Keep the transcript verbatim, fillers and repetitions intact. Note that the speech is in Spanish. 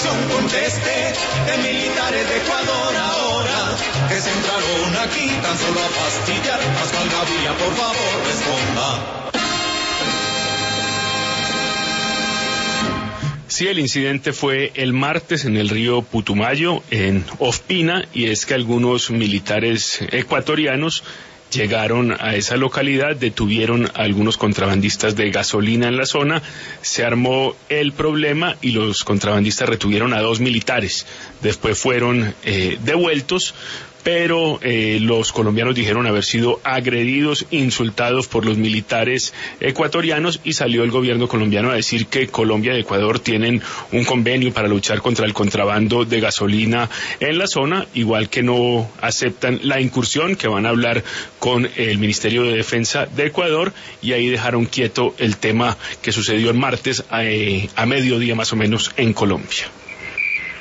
población conteste, de militares de Ecuador ahora, que se entraron aquí tan solo a fastidiar. Pascual Gaviria, por favor, responda. Sí, el incidente fue el martes en el río Putumayo, en Ospina, y es que algunos militares ecuatorianos llegaron a esa localidad, detuvieron a algunos contrabandistas de gasolina en la zona, se armó el problema y los contrabandistas retuvieron a dos militares. Después fueron eh, devueltos, pero eh, los colombianos dijeron haber sido agredidos, insultados por los militares ecuatorianos, y salió el gobierno colombiano a decir que Colombia y Ecuador tienen un convenio para luchar contra el contrabando de gasolina en la zona, igual que no aceptan la incursión, que van a hablar con el Ministerio de Defensa de Ecuador, y ahí dejaron quieto el tema que sucedió el martes a, eh, a mediodía más o menos en Colombia.